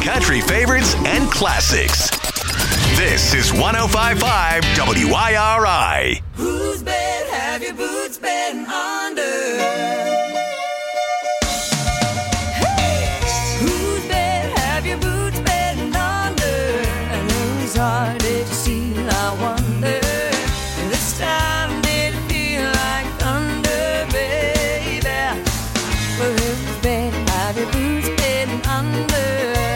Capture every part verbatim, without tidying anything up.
country favorites and classics. This is one oh five point five W I R I. Whose bed have your boots been under? Hey! Whose bed have your boots been under? And whose heart did you steal, I wonder? And this time did it feel like thunder, baby? Well, whose bed have your boots been under?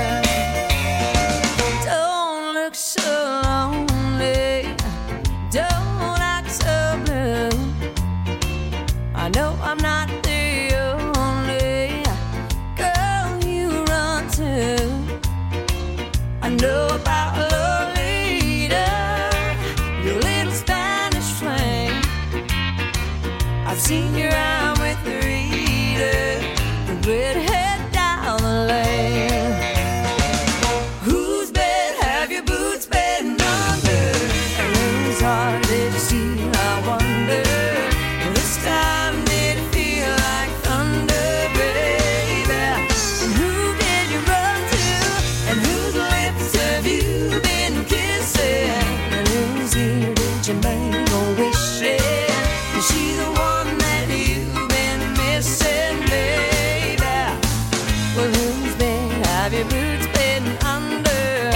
Don't look so lonely, don't act so blue. I know I'm not the only girl you run to. I know about Lolita, your little Spanish flame. I've seen you out with Rita, the redhead down the lane. Whose bed have your boots been under? And whose heart did you steal, I wonder? Well, this time did it feel like thunder, baby? And who did you run to? And whose lips have you been kissing? And whose ear did you make a wish in? Is she the one that you've been missing, baby? Well, whose bed have your boots been under?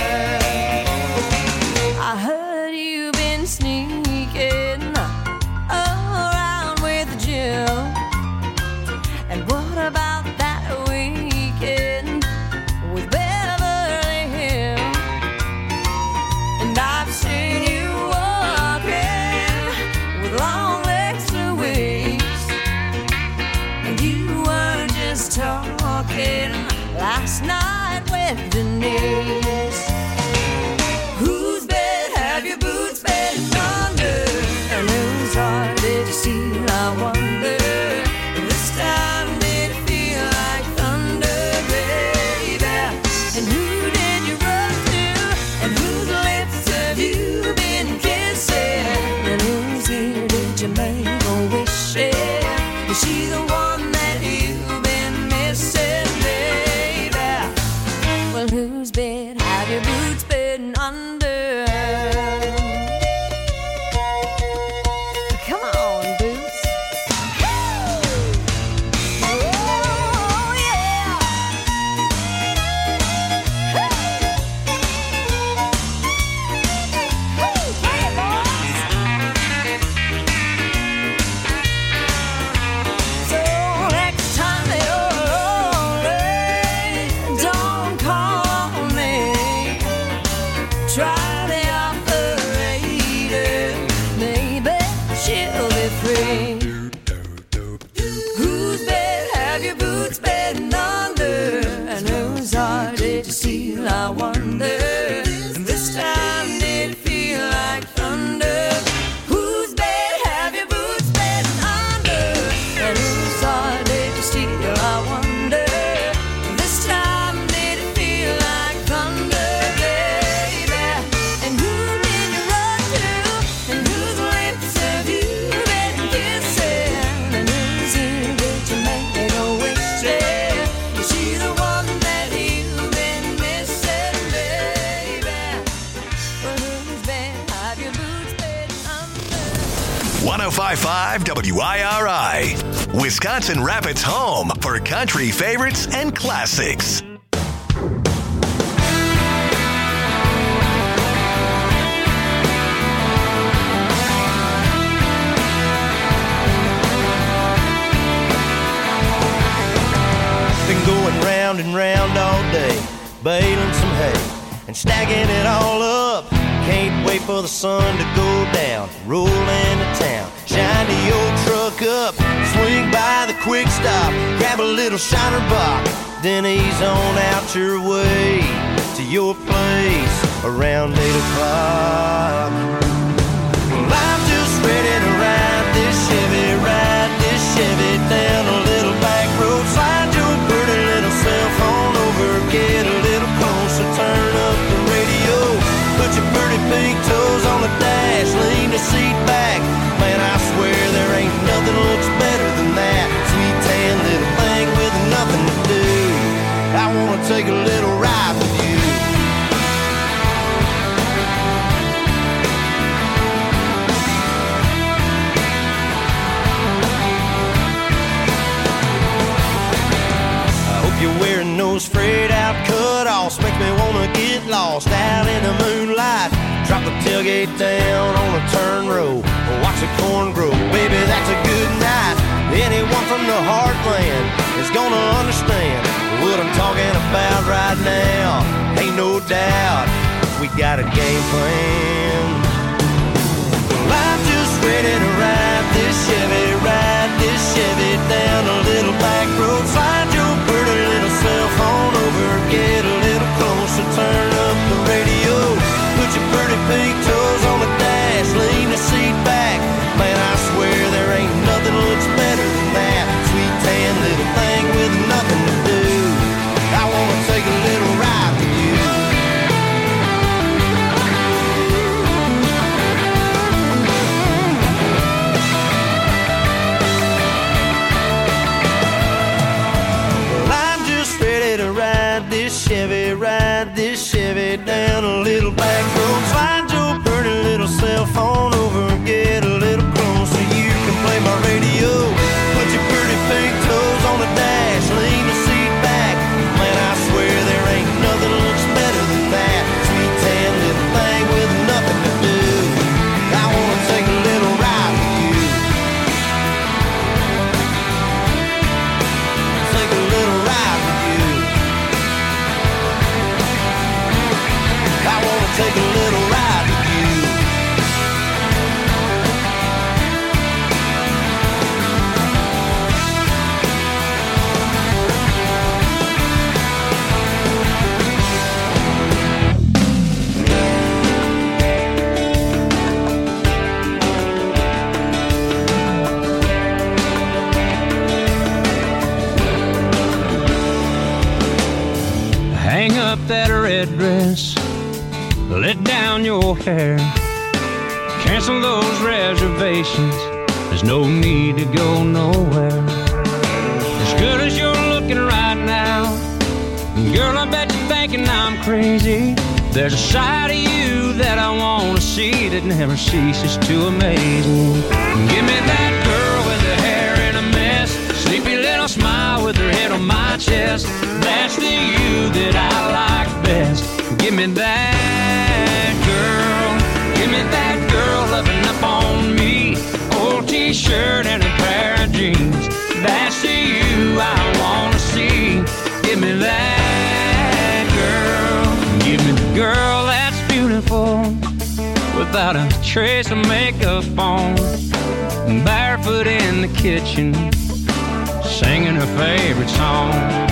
I heard you've been sneaking around with Jill. And what about that weekend with Beverly Hills? And I've seen you walking with long legs to waist. And you were just talking last night with Denise. Whose bed have your boots been under? And whose heart did you steal, I wonder? This time did it feel like thunder, baby? And who did you run to? And whose lips have you been kissing? And whose ear did you make a wish in? Is she the one that you've been missing, baby? Well, whose bed have your boots been under? Come on, Boots. Oh, yeah. Hey, boys. So next time you're lonely, don't call on me. Try the operator, maybe she'll be free. Whose bed have your boots been under? And whose heart did you steal, I wonder? And this time did it feel like thunder? Whose bed have your boots been under? And whose heart did you steal, I wonder? This time did it feel like thunder, baby? And who did you run to? And whose lips have you been kissing? And whose ear did you make a wish in? Is she the one that you've been missing, baby? Well, whose bed have your boots been under? one oh five point five W I R I. Wisconsin Rapids' home for country favorites and classics. Been going round and round all day, baling some hay and stacking it all up. Can't wait for the sun to go down, roll into town, shine the old truck up, swing by the quick stop, grab a little shiner box, then ease on out your way to your place around eight o'clock. Well, I'm just ready to ride this Chevy, ride this Chevy down a little back road, slide your pretty little cell phone over, get a little closer, turn up the radio, put your pretty big toes on the dash, lean the seat back. Man, I swear there ain't nothing looks better than that sweet tan little thing with nothing to do. I wanna take a little ride with you. sprayed out cut-offs makes me wanna get lost out in the moonlight. Drop the tailgate down on a turn row, watch the corn grow. Baby, that's a good night. Anyone from the heartland is gonna understand what I'm talking about right now. Ain't no doubt we got a game plan. Well, I'm just ready to ride this Chevy, ride this Chevy down a little back road. Slide your pretty little cell phone over, get a little closer, turn up the radio. Put your pretty pink toes on the dash, lean the seat back. Man, I swear there ain't nothing looks better than that sweet tan little thing with nothing to do. I wanna take a little ride with you. Well, I'm just ready to ride this Chevy, ride this Chevy down a little back road. Slide your pretty little cell phone over, get a little closer. You can play my radio. Put your pretty pink toes on the dash, lean the seat back. Man, I swear there ain't nothing looks better than that sweet tan little thing with nothing to do. I wanna take a little ride with you. Take a little ride with you. I wanna take a little ride with you. Hang up that red dress, let down your hair, cancel those reservations, there's no need to go nowhere. As good as you're looking right now, girl, I bet you're thinking I'm crazy. There's a side of you that I want to see that never ceases to amaze me. Give me that girl with her hair in a mess, sleepy little smile with her head on my chest. That's the you that I like best. Give me that girl, give me that girl loving up on me. Old t-shirt and a pair of jeans. That's the you I wanna see. Give me that girl, give me the girl that's beautiful, without a trace of makeup on, barefoot in the kitchen, singing her favorite song,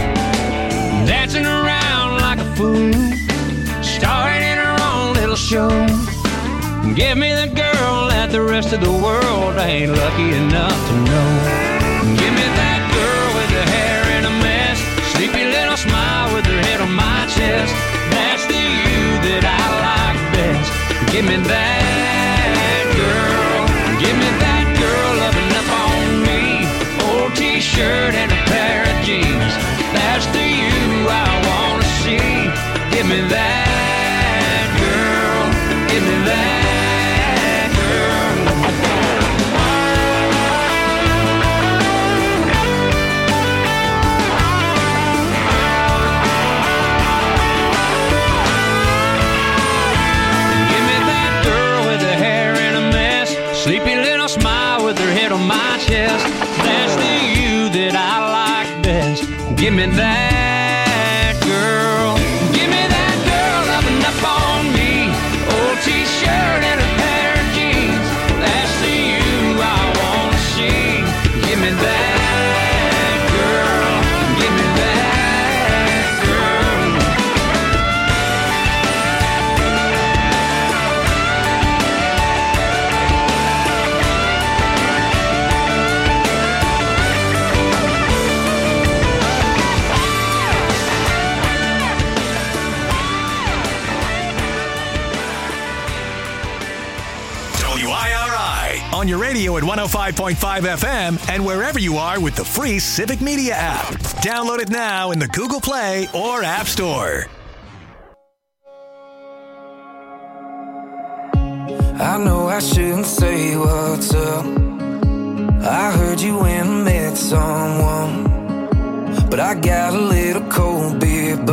dancing around like a fool, starring in her own little show. Give me the girl that the rest of the world ain't lucky enough to know. Give me that girl with her hair in a mess, sleepy little smile with her head on my chest. That's the you that I like best. Give me that girl, give me that girl loving up on me. Old t-shirt and a pair of jeans. That's the you I wanna see. Give me that girl, give me that girl. Give me that girl with her hair in a mess, sleepy little smile with her head on my chest. That's the you that I like best. Give me that girl, give me that girl loving up on me. Old t-shirt and a pair of jeans. That's the you I wanna see. Give me that girl, give me that girl. On your radio at one oh five point five F M and wherever you are with the free Civic Media app. Download it now in the Google Play or App Store. I know I shouldn't say what's up. I heard you went and met someone, but I got a little cold beer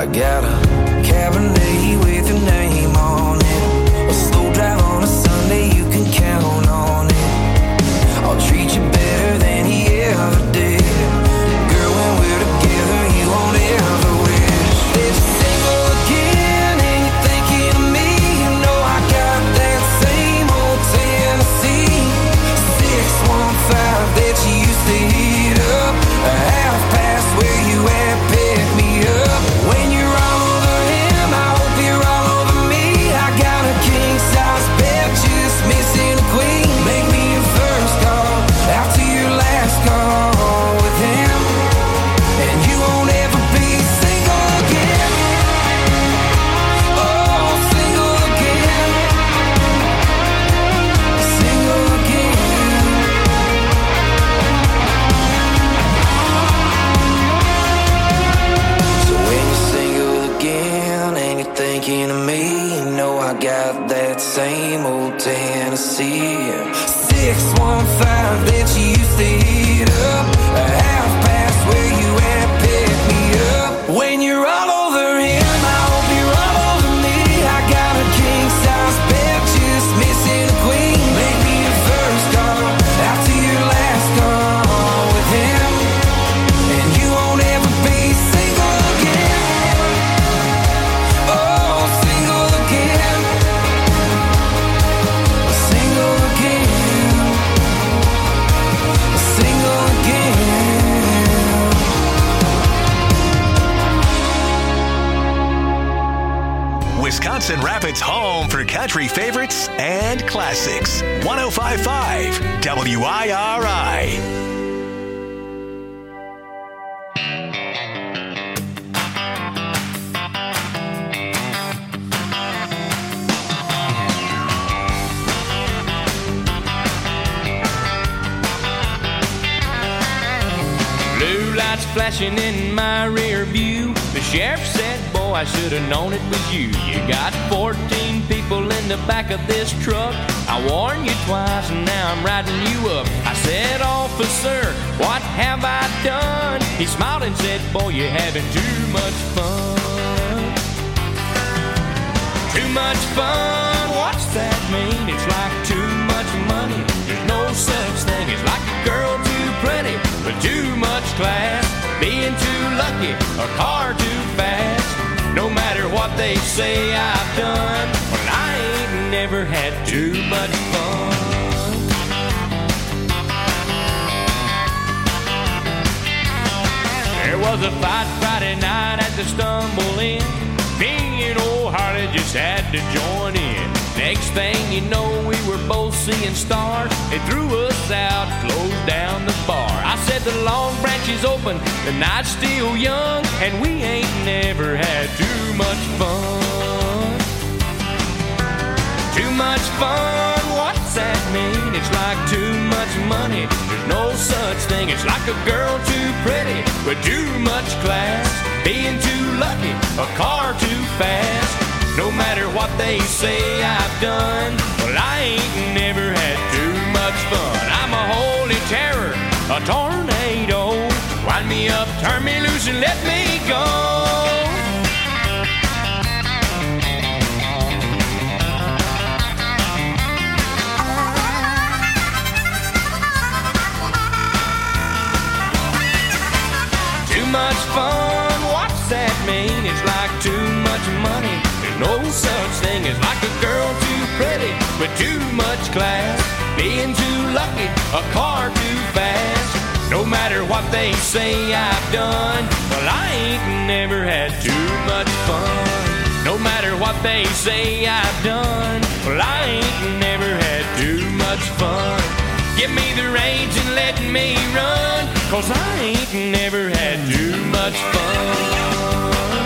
I got a Cabernet with your name on it. A slow drive on a Sunday, you can count on it. I'll treat you better than he ever did. Girl, when we're together, you won't ever wish. If you're single again and you're thinking of me, you know I got that same old Tennessee six one five that you used to heat up. A half past where you at, pick me up. When you're all over him, I hope you're all over me. I got a king size bed, just missing a queen. Make me your first call, out to your last call with him, and you won't ever be single again. Oh, single again, single again. So when you're single again and you're thinking of me, you know I got that same old Tennessee six one five that you used to heat up. A half past where you at, pick me up. When you're all over him, I hope you're all over me. I got a king size bed, just missing a queen. Make me your first call, out to your last call with him, and you won't ever be single again. Oh, single again, single again, single again. Wisconsin Rapids' home for country favorites and classics. one oh five point five W I R I. Blue lights flashing in my rear view. The sheriff said, boy, I should have known it was you. You got fourteen people in the back of this truck. I warned you twice and now I'm riding you up. I said, officer, what have I done? He smiled and said, boy, you're having too much fun. Too much fun, what's that mean? It's like too much money. There's no such thing as like a girl too pretty with too much class, being too lucky, a car too fast. No matter what they say I've done, well, I ain't never had too much fun. There was a fight Friday night at the Stumble Inn. Me and old Harley just had to join in. Next thing you know, we were both seeing stars. They threw us out, closed down the bar. I said the Long Branch is open, the night's still young, and we ain't never had too much fun. Too much fun, what's that mean? It's like too much money. There's no such thing. It's like a girl too pretty with too much class, being too lucky, a car too fast. No matter what they say I've done, well, I ain't never had too much fun. I'm a holy terror, a tornado. Wind me up, turn me loose, and let me go. Too much fun, what's that mean? It's like too much money. No such thing as like a girl too pretty with too much class, being too lucky, a car too fast. No matter what they say I've done, well, I ain't never had too much fun. No matter what they say I've done, well, I ain't never had too much fun. Give me the reins and let me run, 'cause I ain't never had too much fun.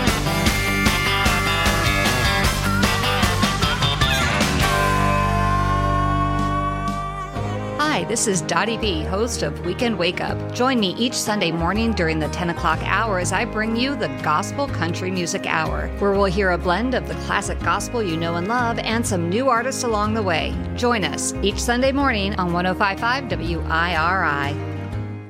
Hi, this is Dottie B, host of Weekend Wake Up. Join me each Sunday morning during the ten o'clock hour as I bring you the Gospel Country Music Hour, where we'll hear a blend of the classic gospel you know and love and some new artists along the way. Join us each Sunday morning on one oh five point five W I R I.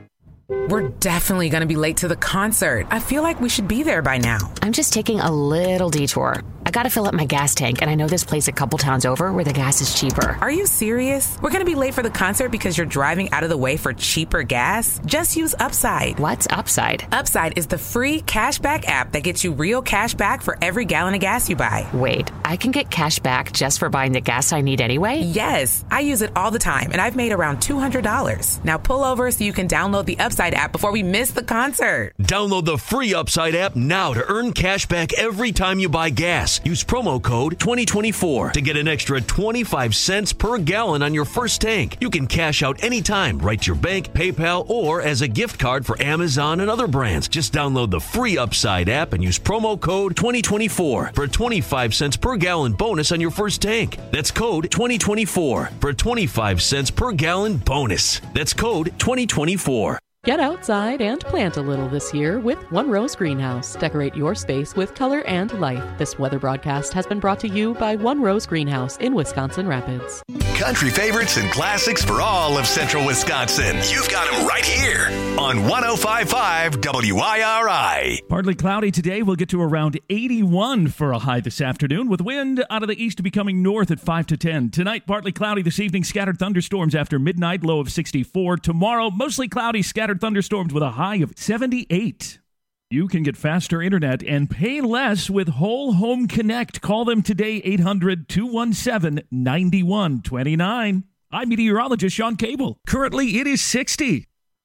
We're definitely going to be late to the concert. I feel like we should be there by now. I'm just taking a little detour. I got to fill up my gas tank, and I know this place a couple towns over where the gas is cheaper. Are you serious? We're going to be late for the concert because you're driving out of the way for cheaper gas? Just use Upside. What's Upside? Upside is the free cashback app that gets you real cash back for every gallon of gas you buy. Wait, I can get cash back just for buying the gas I need anyway? Yes, I use it all the time, and I've made around two hundred dollars. Now pull over so you can download the Upside app before we miss the concert. Download the free Upside app now to earn cash back every time you buy gas. Use promo code twenty twenty-four to get an extra twenty-five cents per gallon on your first tank. You can cash out anytime, right to your bank, PayPal, or as a gift card for Amazon and other brands. Just download the free Upside app and use promo code twenty twenty-four for a twenty-five cents per gallon bonus on your first tank. That's code twenty twenty-four for a twenty-five cents per gallon bonus. That's code twenty twenty-four. Get outside and plant a little this year with One Rose Greenhouse. Decorate your space with color and life. This weather broadcast has been brought to you by One Rose Greenhouse in Wisconsin Rapids. Country favorites and classics for all of central Wisconsin. You've got them right here on one oh five point five W I R I. Partly cloudy today. We'll get to around eighty-one for a high this afternoon, with wind out of the east becoming north at five to ten. Tonight, partly cloudy this evening. Scattered thunderstorms after midnight, low of sixty-four. Tomorrow, mostly cloudy, scattered thunderstorms with a high of seventy-eight. You can get faster internet and pay less with Whole Home Connect. Call them today, eight hundred, two one seven, nine one two nine. I'm meteorologist Sean Cable. Currently, it is sixty.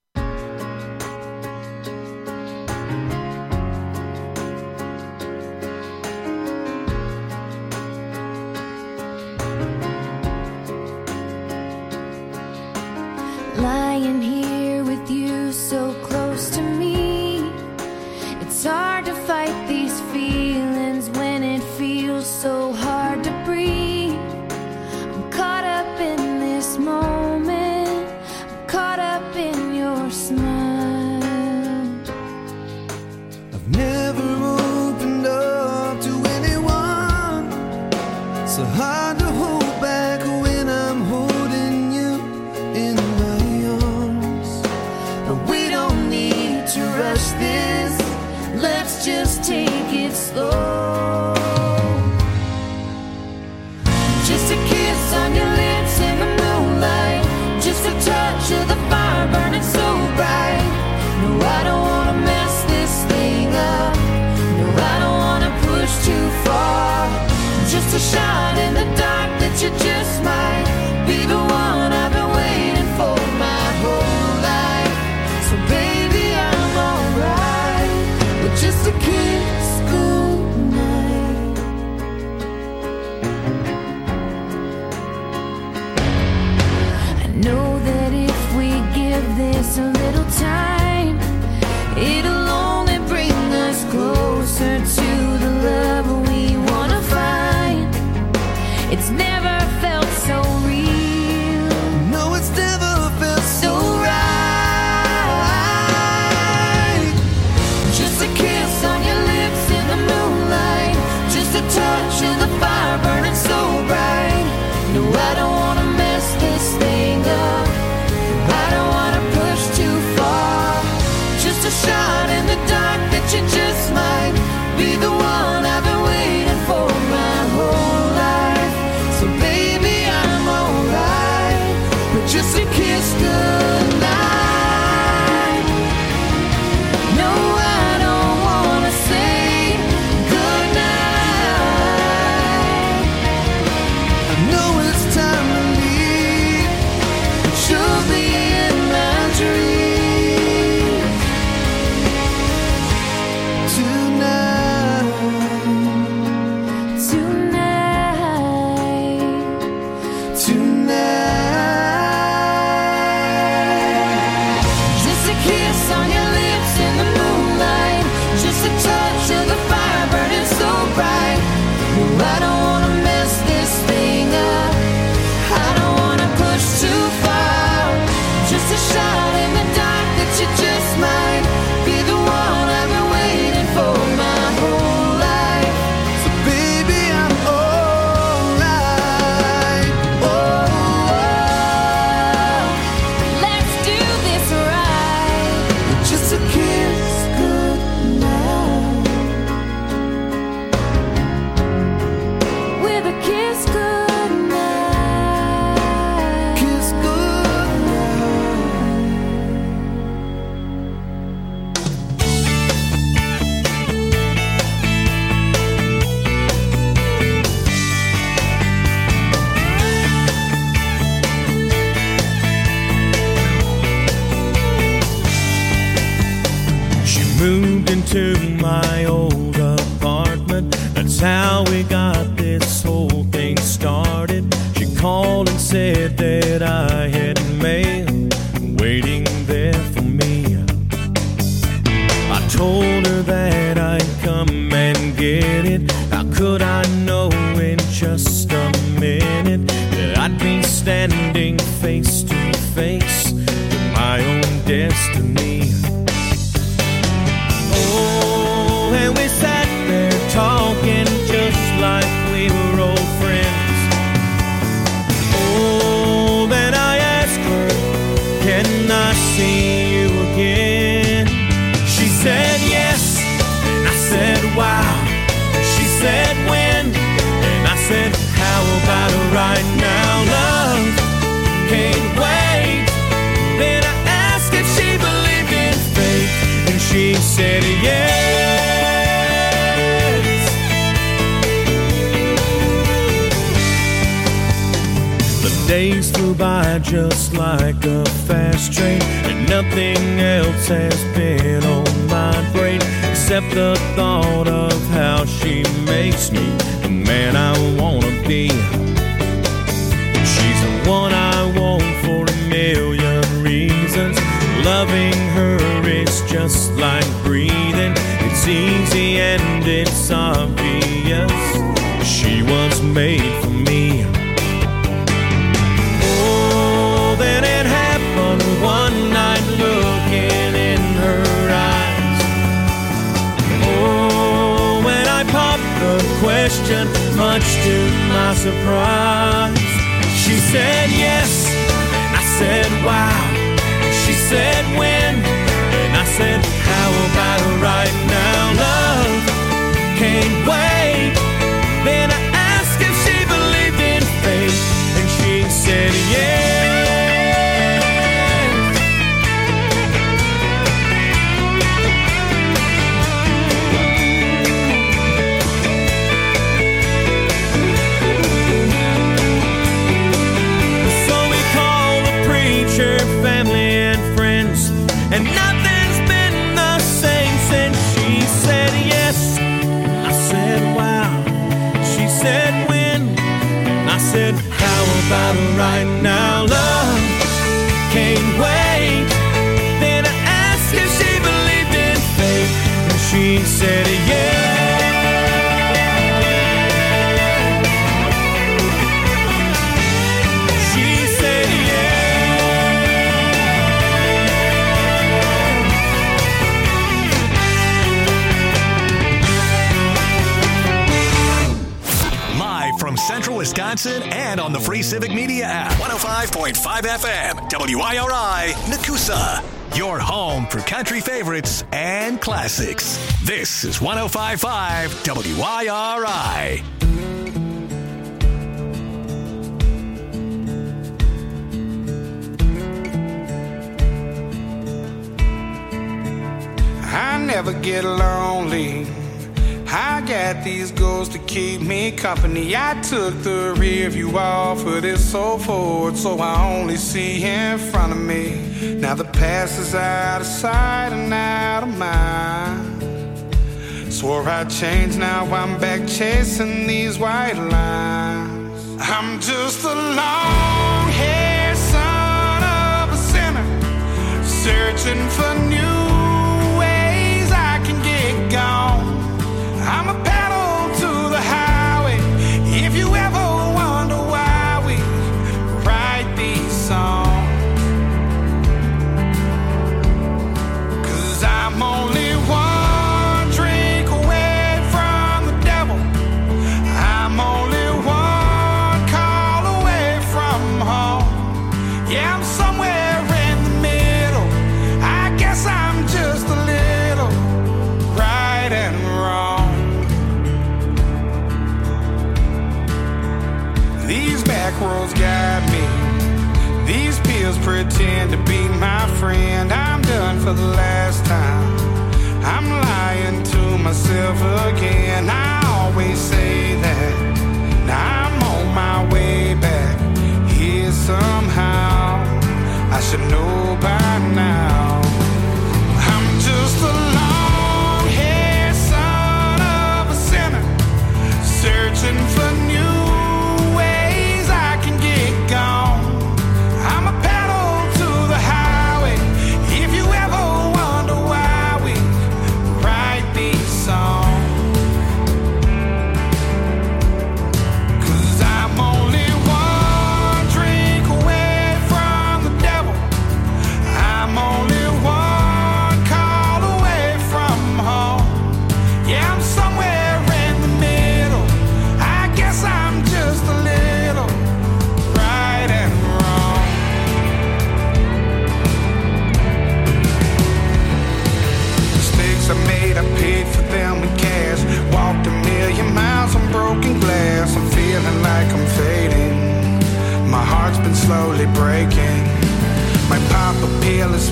Lying here with you so close to me, it's hard to fight these feelings when it feels so hard to breathe. I'm caught up in this moment, I'm caught up in your smile. I've never opened up to anyone, so hard to hold back when I'm holding you in my arms. But we don't need to rush this, let's just take it slow. Just a kiss on your lips in the moonlight, just a touch of the fire burning so bright. No, I don't wanna mess this thing up, no, I don't wanna push too far. Just a shine in the dark that you just might be the one I've been waiting for my whole life. So baby, I'm alright with just a kiss goodnight. I know that if we give this a little time, it'll only bring us closer to the love we wanna find. It's never felt so destiny. Oh, and we sat there talking just like we were old friends. Oh, then I asked her, can I see you again? She said yes, and I said wow. She said when, and I said how about it right now? Love can't wait. Then I asked if she believed in fate, and she said yes. The days flew by just like a fast train, and nothing else has been on my brain except the thought of how she makes me the man I wanna be. She's the one I want for a million reasons. Loving her is just like breathing. It's easy and it's obvious. She was made for me. Oh, then it happened one night looking in her eyes. Oh, when I popped the question, much to my surprise, she said yes, and I said wow. She said when, and I said how about it right now? Love can't wait. Then I asked if she believed in fate, and she said yes. And nothing's been the same since she said yes. I said wow. She said when. I said how about it right now? Love can't wait. Then I asked if she believed in fate, and she said yes. Central Wisconsin and on the free Civic Media app. one oh five point five F M, W I R I, Nakusa. Your home for country favorites and classics. This is one oh five point five W I R I. I never get lonely. I got these goals to keep me company. I took the rear view off of this old Ford, so I only see in front of me. Now the past is out of sight and out of mind. Swore I'd change, now I'm back chasing these white lines. I'm just a long-haired son of a sinner, searching for new ways I can get gone. I'm a pedal to the highway. If you ever wonder why we write these songs, 'cause I'm only one drink away from the devil. I'm only one call away from home. Yeah, I'm somewhere in the middle. I guess I'm just a little right and wrong. These back roads guide me. These pills pretend to be my friend. I'm done for the last time. I'm lying to myself again. I always say that. Now I'm on my way back here somehow. I should know by now. I'm just a long-haired son of a sinner, searching for new ways I can get gone. I'm a pedal to the highway. If you ever wonder why we write these songs, 'cause I'm only one drink away from the devil.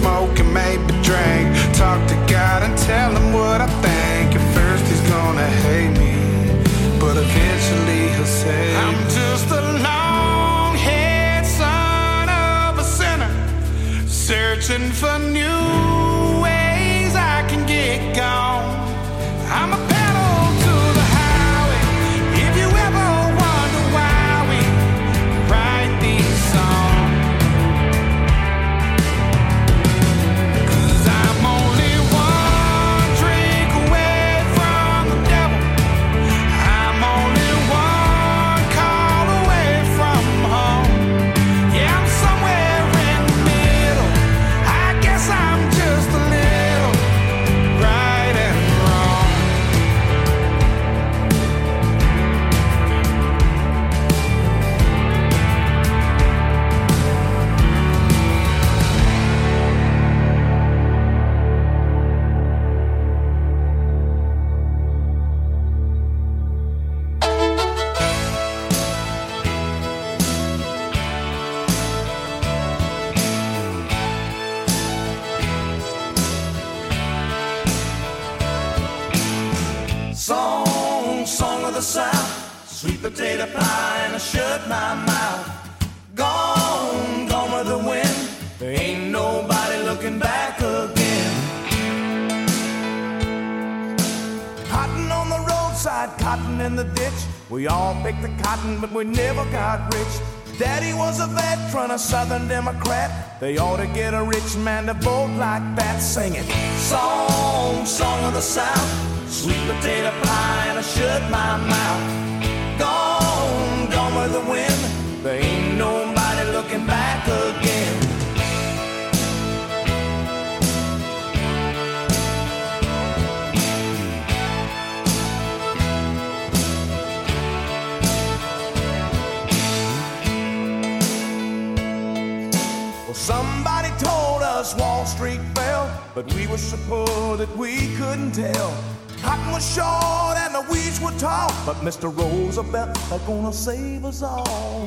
smoke and maybe drink. Talk to God and tell him what I think. At first he's gonna hate me, but eventually he'll say I'm just a long-haired son of a sinner, searching for new ways I can get gone. I'm a pedal to the highway. If you ever wonder why we write these songs, 'cause I'm only one drink away from the devil. I'm only one call away from home. Yeah, I'm somewhere in the middle. I guess I'm just a little right and wrong. Song, song of the South, sweet potato pie, and I shut my mouth. Gone, gone with the wind. There ain't nobody looking back again. Cotton on the roadside, cotton in the ditch. We all picked the cotton, but we never got rich. Daddy was a veteran, a Southern Democrat. They ought to get a rich man to vote like that. Sing it. Song, song of the South, sweet potato pie, and I shut my mouth. Gone, gone with the wind. There ain't nobody looking back again. Well, somebody told us Wall Street fell, but we were so poor that we couldn't tell. Cotton was short and the weeds were tall, but Mister Roosevelt is gonna save us all.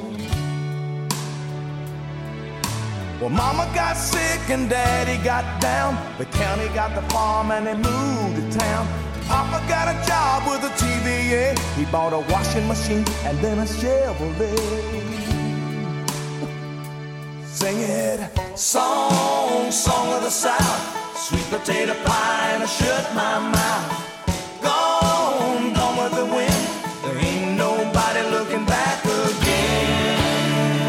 Well, Mama got sick and Daddy got down. The county got the farm and they moved to town. Papa got a job with a T V A. He bought a washing machine and then a Chevrolet. Sing it. Song, song of the South, sweet potato pie, and I shut my mouth. Gone, gone with the wind. There ain't nobody looking back again.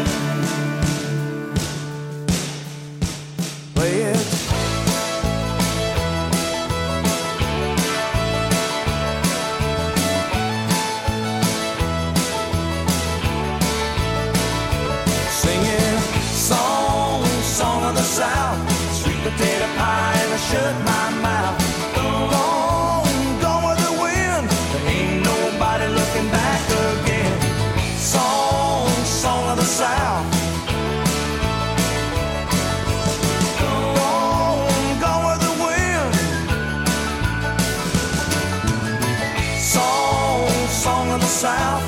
Play it. Sing it. Song, song of the South, sweet potato pie, and I shut my mouth. Gone, gone with the wind. There ain't nobody looking back again. Song, song of the South. Gone, gone with the wind. Song, song of the South.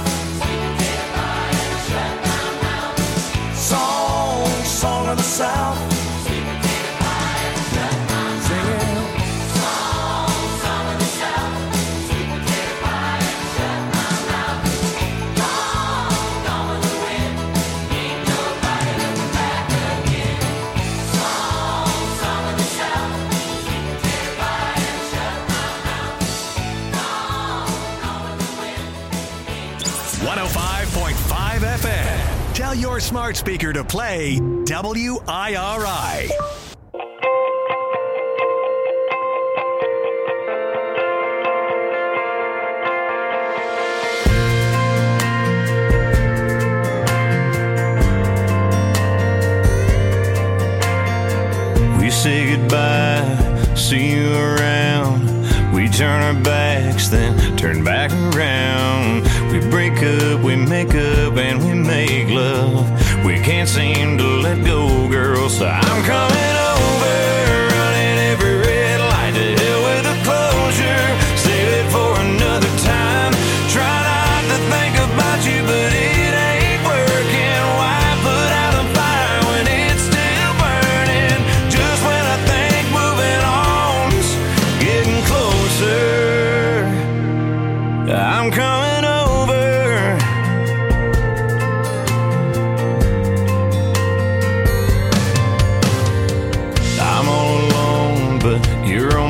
Song, song of the South. one oh five point five F M. Tell your smart speaker to play W I R I. We say goodbye, see you around. We turn our backs, then turn back around. We break up, we make up, and we make love. We can't seem to let go, girl, so I'm coming over, running every red light. To hell with the closure, save it for another time. Try not to think about you, but it ain't working. Why put out a fire when it's still burning? Just when I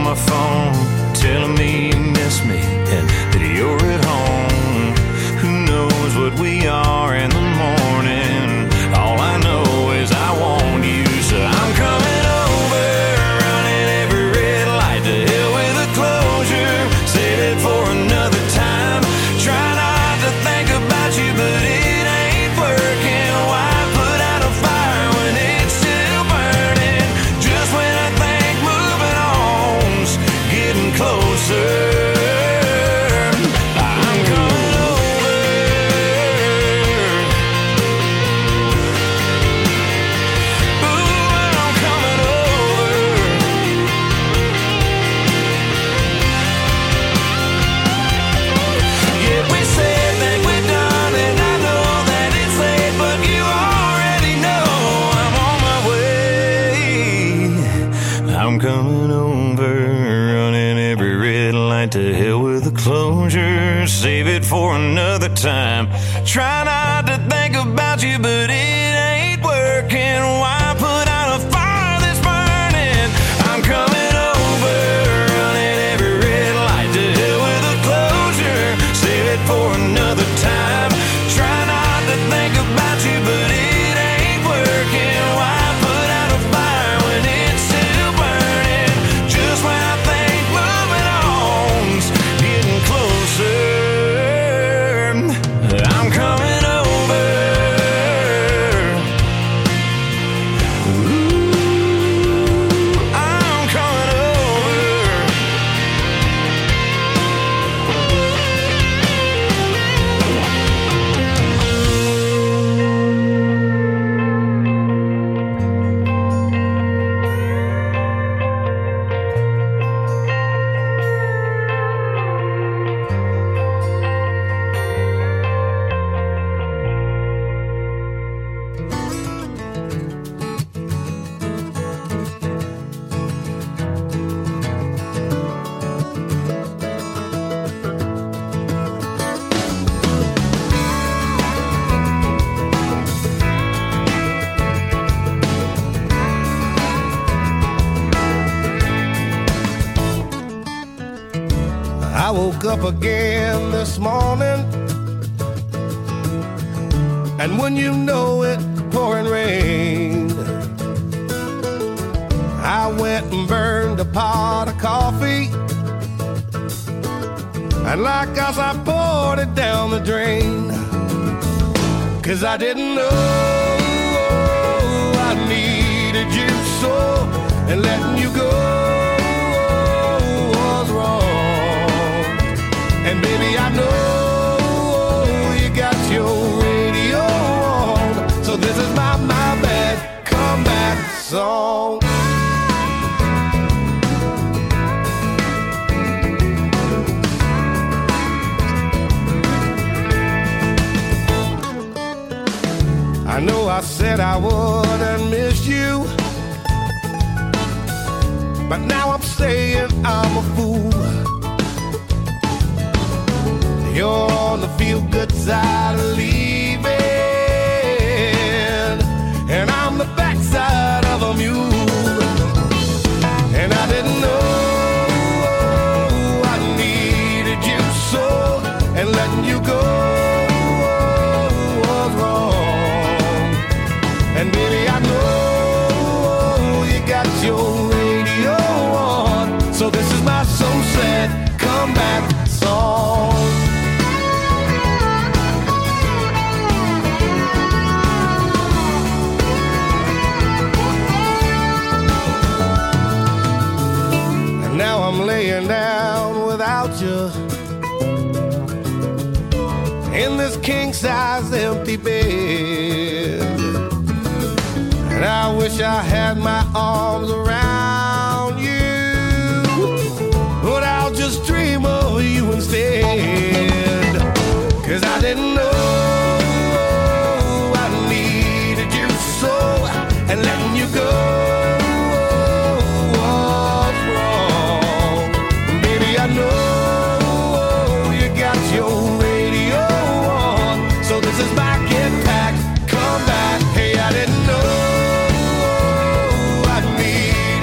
my phone, telling me you miss me and that you're at home. Who knows what we are in the morning? All I know is I want you, so I'm coming over, running every red light. To hell with the closure, save it for another time. Try not to think about you, but it ain't working. Why put out a fire when it's still burning? Just when I think moving on's getting closer. To hell with the closure, save it for another time. Try not to think about you, but it ain't working. Why put out a fire that's burning? I'm coming over, running every red light. To hell with the closure, save it for another time. Try not to think about you, but it ain't working. Why put out a fire when it's still burning? Just when I think moving on's getting closer, I'm coming over. Ooh, I'm coming over. I woke up again this morning, and when you know it, pouring rain. I went and burned a pot of coffee, and like us I poured it down the drain. Cause I didn't know I needed you so, and letting you go was wrong. And baby, I know you got your radio on, so this is my, my bad comeback song. I know I said I wouldn't miss you, but now I'm saying I'm a fool. You're on the feel-good side of leaving, and I'm the backside of a mule. And I didn't know I needed you so, and letting you go was wrong. And baby, I know you got your radio on, so this is my so sad comeback song. Now I'm laying down without you in this king-size empty bed, and I wish I had my arms around you, but I'll just dream of you instead. Cause I didn't know I needed you so, and letting you go I know you got your radio on, so this is my get back, come back. Hey, I didn't know I needed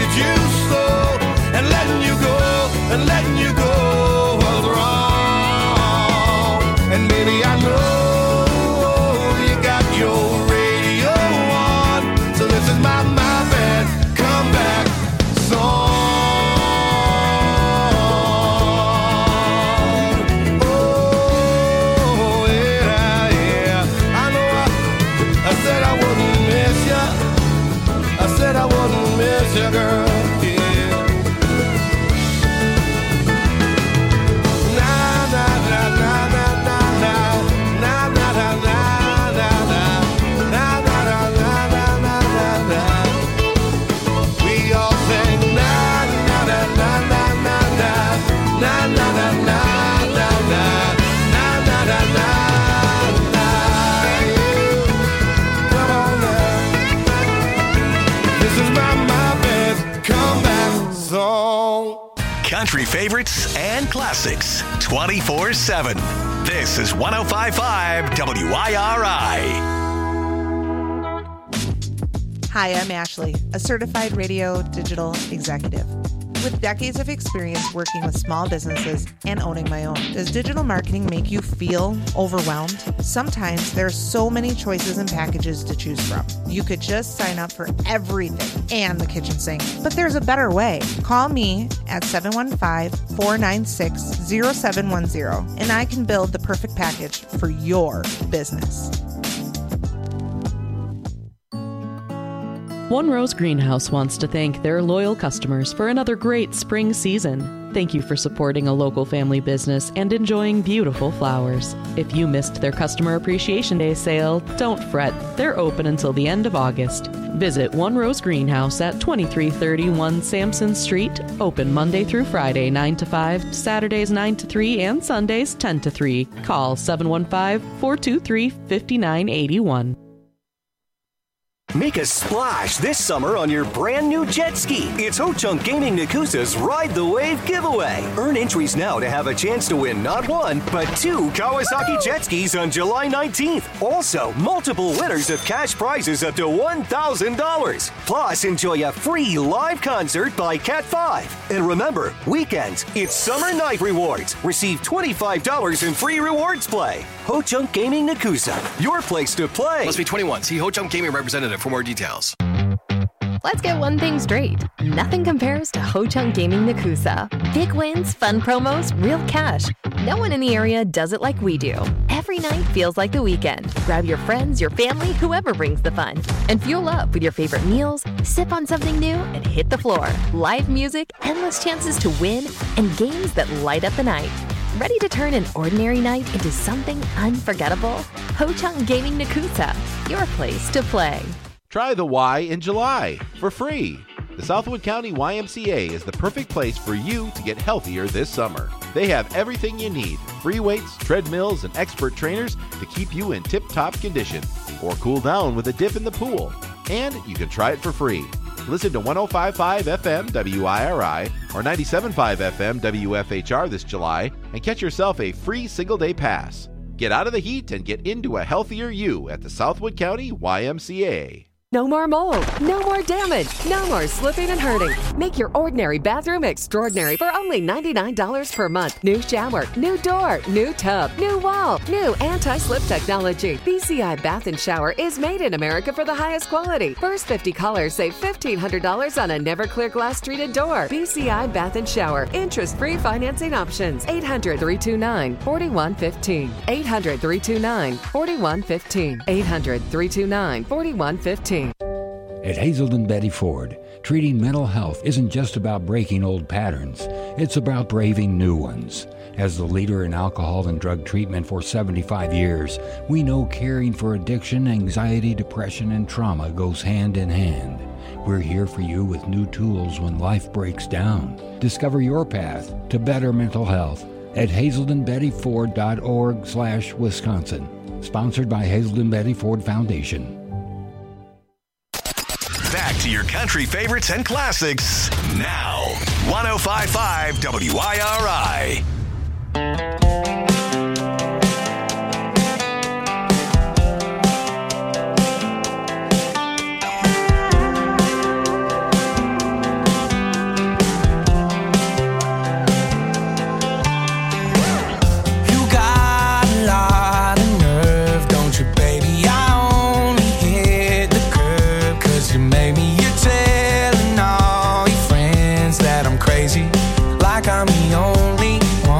song. Country favorites and classics twenty-four seven. This is one oh five point five W I R I. Hi, I'm Ashley, a certified radio digital executive. With decades of experience working with small businesses and owning my own, does digital marketing make you feel overwhelmed? Sometimes there are so many choices and packages to choose from. You could just sign up for everything and the kitchen sink. But there's a better way. Call me at seven one five, four nine six, zero seven one zero and I can build the perfect package for your business. One Rose Greenhouse wants to thank their loyal customers for another great spring season. Thank you for supporting a local family business and enjoying beautiful flowers. If you missed their Customer Appreciation Day sale, don't fret. They're open until the end of August. Visit One Rose Greenhouse at twenty-three thirty-one Sampson Street, open Monday through Friday nine to five, Saturdays nine to three, and Sundays ten to three. Call seven one five, four two three, five nine eight one. Make a splash this summer on your brand new jet ski. It's Ho-Chunk Gaming Nakusa's Ride the Wave giveaway. Earn entries now to have a chance to win not one, but two Kawasaki jet skis on July nineteenth. Also, multiple winners of cash prizes up to one thousand dollars. Plus, enjoy a free live concert by Cat five. And remember, weekends, it's Summer Night Rewards. Receive twenty-five dollars in free rewards play. Ho-Chunk Gaming Nakusa, your place to play. Must be twenty-one. See Ho-Chunk Gaming representative for more details. Let's get one thing straight. Nothing compares to Ho-Chunk Gaming Nakusa. Big wins, fun promos, real cash. No one in the area does it like we do. Every night feels like the weekend. Grab your friends, your family, whoever brings the fun. And fuel up with your favorite meals, sip on something new, and hit the floor. Live music, endless chances to win, and games that light up the night. Ready to turn an ordinary night into something unforgettable? Ho-Chunk Gaming Nakusa, your place to play. Try the Y in July for free. The Southwood County Y M C A is the perfect place for you to get healthier this summer. They have everything you need, free weights, treadmills, and expert trainers to keep you in tip-top condition, or cool down with a dip in the pool. And you can try it for free. Listen to one oh five point five F M W I R I or ninety-seven point five F M W F H R this July and catch yourself a free single-day pass. Get out of the heat and get into a healthier you at the Southwood County Y M C A. No more mold, no more damage, no more slipping and hurting. Make your ordinary bathroom extraordinary for only ninety-nine dollars per month. New shower, new door, new tub, new wall, new anti-slip technology. B C I Bath and Shower is made in America for the highest quality. First fifty callers save fifteen hundred dollars on a never clear glass treated door. B C I Bath and Shower. Interest-free financing options. eight hundred, three two nine, four one one five. eight hundred, three two nine, four one one five. eight hundred, three two nine, four one one five. At Hazelden Betty Ford, treating mental health isn't just about breaking old patterns. It's about braving new ones. As the leader in alcohol and drug treatment for seventy-five years, we know caring for addiction, anxiety, depression, and trauma goes hand in hand. We're here for you with new tools when life breaks down. Discover your path to better mental health at hazelden betty ford dot org slash Wisconsin. Sponsored by Hazelden Betty Ford Foundation. Back to your country favorites and classics now. one oh five point five W I R I. I'm the only one.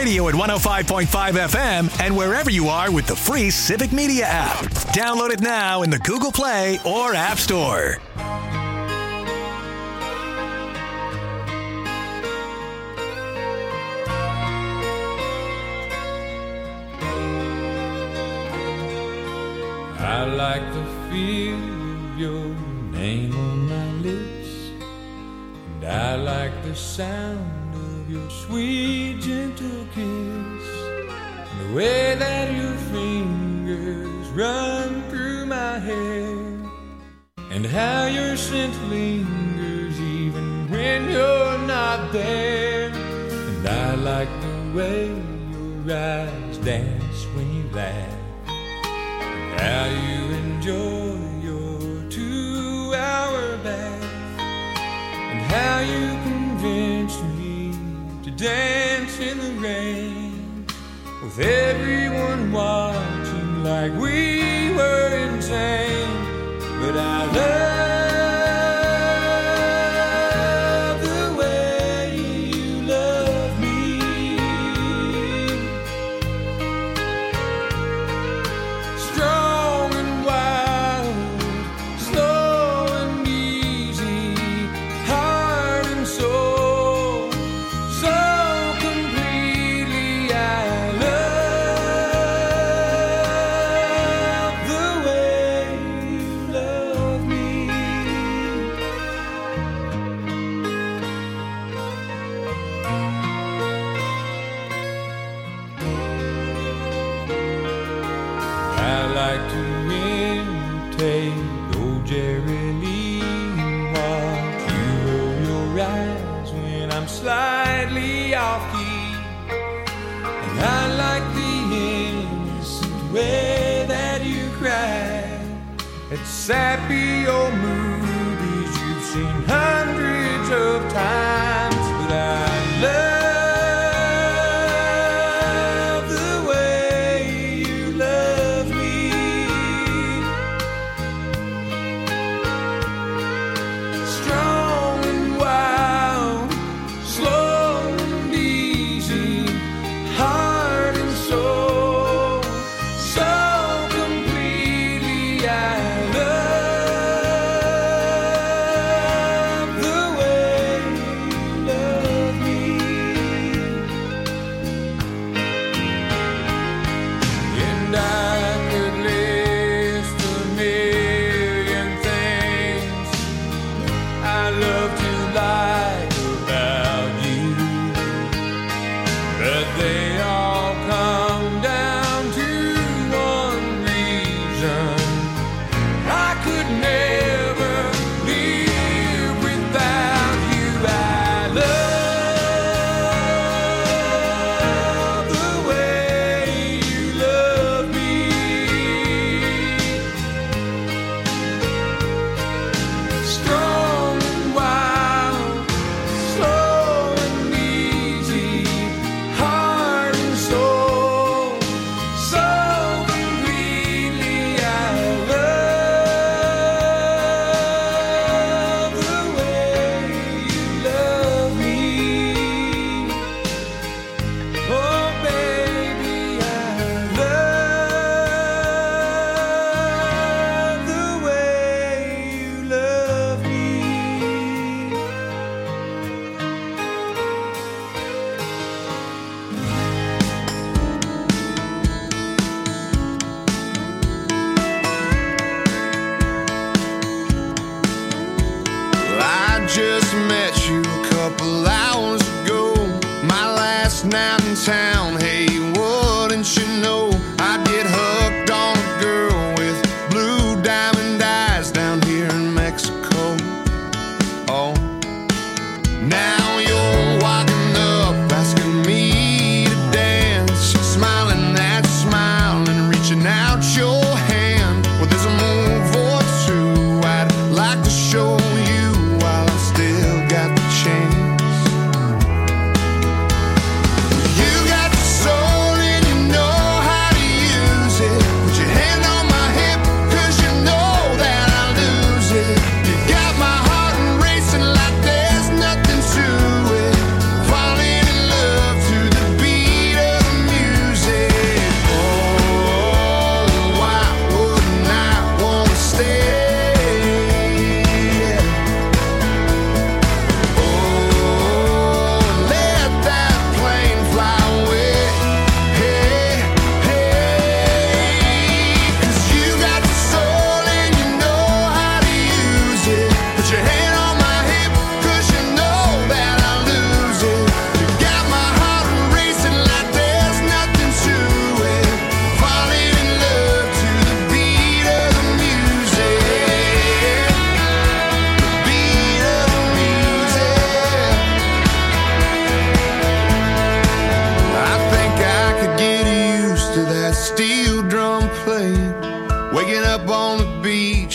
radio at one oh five point five F M and wherever you are with the free Civic Media app. Download it now in the Google Play or App Store. I like the feel of your name on my lips, and I like the sound of your sweet, gentle kiss, and the way that your fingers run through my hair, and how your scent lingers even when you're not there. And I like the way your eyes dance when you laugh, how you enjoy your two-hour bath, and how you convince me to dance in the rain, with everyone watching like we were insane. But I love the way you love me, strong and wild, slow and easy, heart and soul, so completely. I love the way you love me. I like to imitate old Jerry Lee and watch you roll your eyes when I'm slightly off key. And I like the innocent way that you cry at sappy old movies you've seen hundreds of times. But I love the way you love me, strong and wild, slow and easy, heart and soul, so completely. I love the way you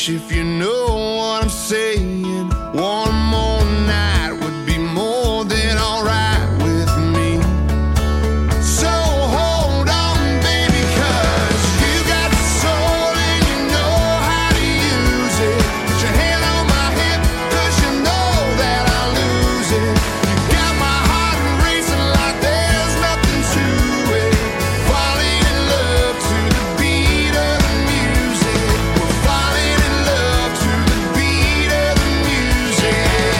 wish, if you know what I'm saying, one more night would be more than alright with me. So hold on, baby, 'cause you got the soul and you know how to use it. Put your hand on my hip, 'cause you know that I'll lose it. You got my heart racing like there's nothing to it. Falling in love to the beat of the music. We're falling in love to the beat of the music.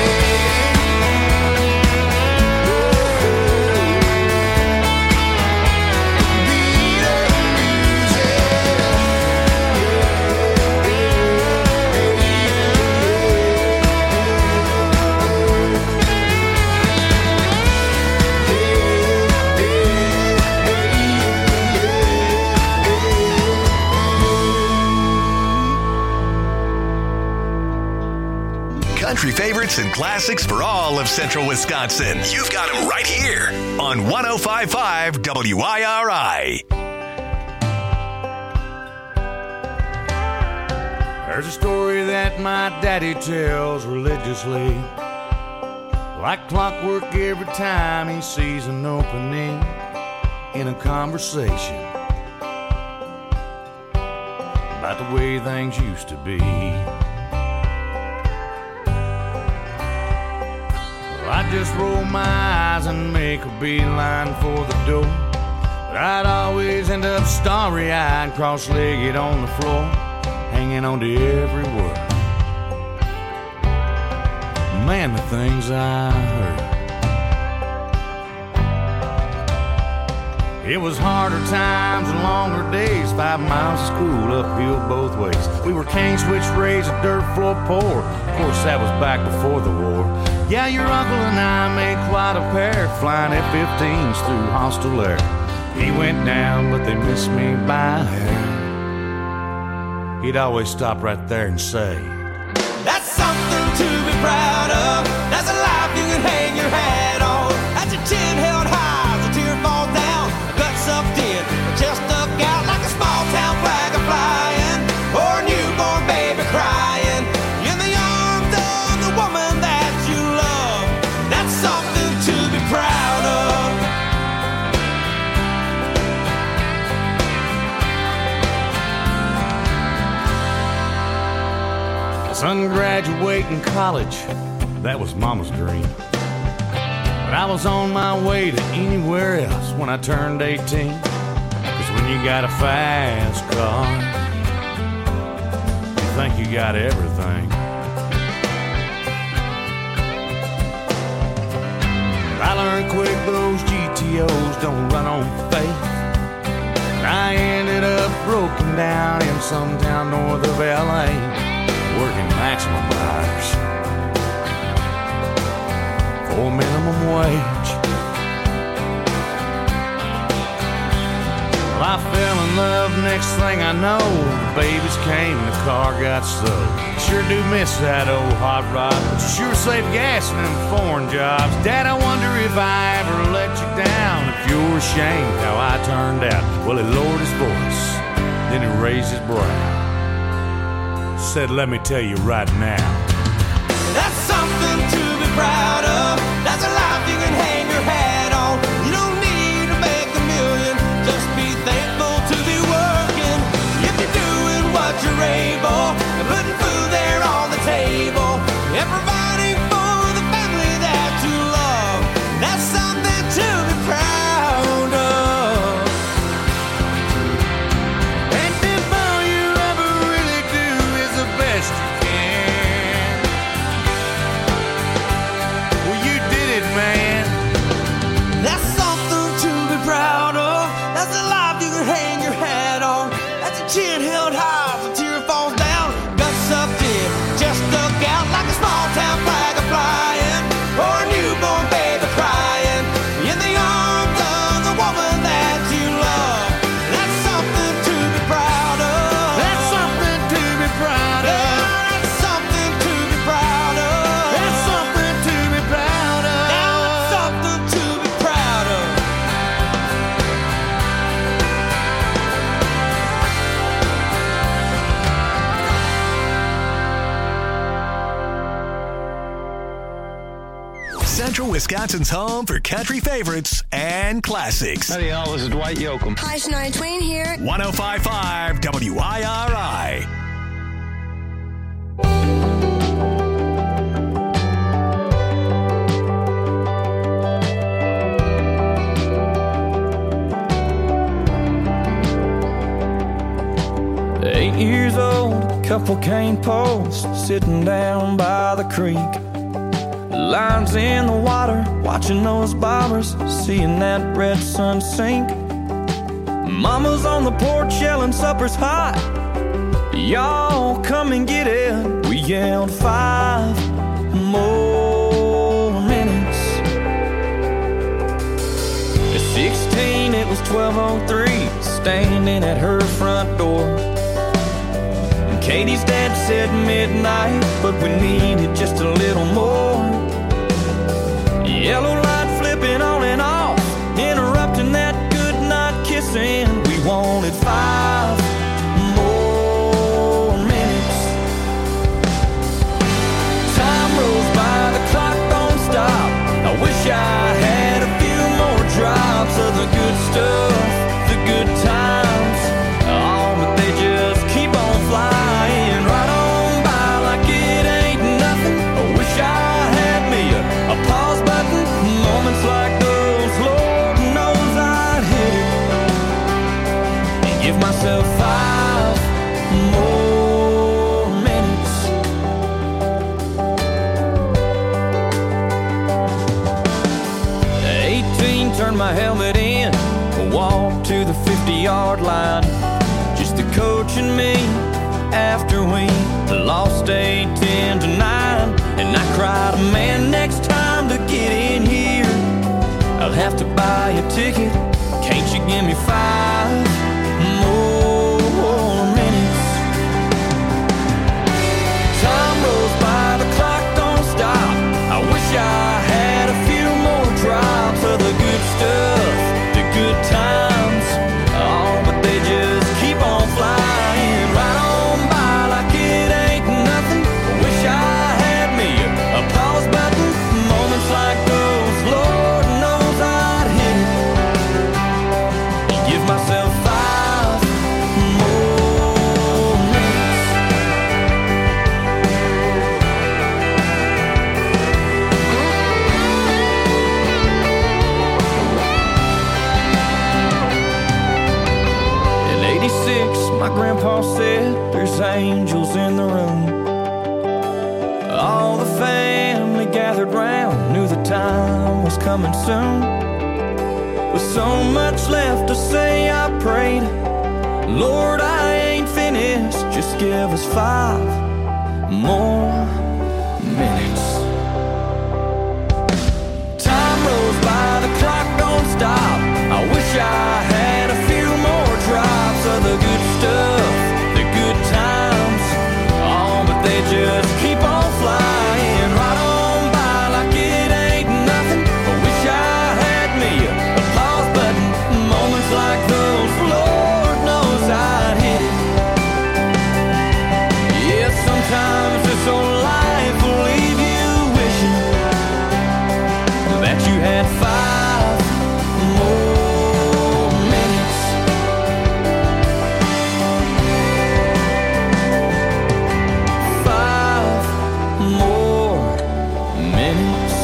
Country favorites and classics for all of Central Wisconsin. You've got them right here on one oh five point five W I R I. There's a story that my daddy tells religiously, like clockwork every time he sees an opening in a conversation about the way things used to be. Well, I'd just roll my eyes and make a beeline for the door, but I'd always end up starry-eyed, cross-legged on the floor, hanging on to every word. Man, the things I heard. It was harder times and longer days, five miles of school uphill both ways. We were cane switch raised, a dirt floor poor. Of course, that was back before the war. Yeah, your uncle and I made quite a pair, flying F fifteens through hostile air. He went down, but they missed me by a hair. He'd always stop right there and say, That's something to be proud of. That's a life you can hang your hat on. That's your chin held high as a tear falls down. A gut sucked in, a chest stuck out like a small town flag a flying, or a newborn baby crying in the arms of the woman that you love. That's something to be proud of. Son graduating college, that was mama's dream. But I was on my way to anywhere else when I turned eighteen. Cause when you got a fast car, you think you got everything. But I learned quick those G T Os don't run on faith. And I ended up broken down in some town north of L A, working maximum hours for minimum wage. Well, I fell in love, next thing I know, the babies came and the car got stowed. Sure do miss that old hot rod, but you sure save gas in them foreign jobs. Dad, I wonder if I ever let you down, if you're ashamed how I turned out. Well, he lowered his voice, then he raised his brow, said, let me tell you right now, That's something to be proud of. That's a life you can hang your hat on. You don't need to make a million, just be thankful to be working. If you're doing what you're able, and putting food there on the table, and providing for the family that you love, that's something to be proud of. and if all you ever really do is the best you can, Wisconsin's home for country favorites and classics. Howdy, y'all. This is Dwight Yoakam. Hi, Shania Twain here. one oh five point five W I R I. Eight years old, couple cane posts sitting down by the creek. Lines in the water, watching those bobbers, seeing that red sun sink. Mama's on the porch yelling supper's hot. Y'all come and get it. We yelled five more minutes. At sixteen, it was twelve oh three, standing at her front door. Katie's dad said midnight, but we needed just a little more. Yellow light flipping on and off, interrupting that good night kissing. We wanted five more minutes. Time rolls by, the clock don't stop. I wish I had a few more drops of the good stuff, the good times. Oh, but they just keep on flying. Like those, Lord knows I'd hit it and give myself five more minutes. eighteen, turned my helmet in, walked to the fifty-yard line. Just the coach and me after we lost eight ten to nine. And I cried, man, next time to get in here I'll have to buy a ticket. Can't you give me five more minutes? Time rolls by, the clock don't stop. I wish I had a few more drops of the good stuff, the good times. Oh, but they just keep on flying right on by like it ain't nothing. I wish I had me a pause button. Moments like those, Lord knows I'd hit it and give myself five more minutes. In eighty-six, my grandpa said there's angels in the room. All the family gathered round, knew the time was coming soon. With so much left to say, I prayed, Lord, I ain't finished, just give us five more minutes. Time rolls by, the clock don't stop. I wish I had a few more drops of the good stuff, the good times. Oh, but they just keep on flying right on by like it ain't nothing. I wish I had me a pause button. Moments like those, Lord knows I'd hit it. Yeah, sometimes this old life will leave you wishing that you had five more minutes. Five more minutes.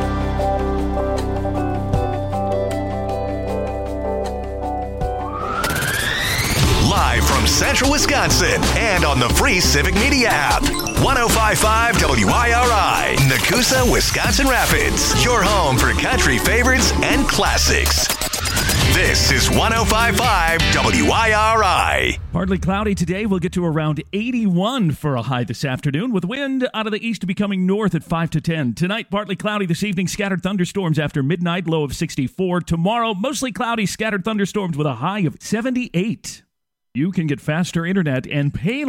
Live from Central Wisconsin and on the free Civic Media app. one oh five point five W I R I, Nakusa, Wisconsin Rapids. Your home for country favorites and classics. This is one oh five point five W I R I. Partly cloudy today. We'll get to around eighty-one for a high this afternoon, with wind out of the east becoming north at five to ten. Tonight, partly cloudy this evening, scattered thunderstorms after midnight, low of sixty-four. Tomorrow, mostly cloudy, scattered thunderstorms with a high of seventy-eight. You can get faster internet and pay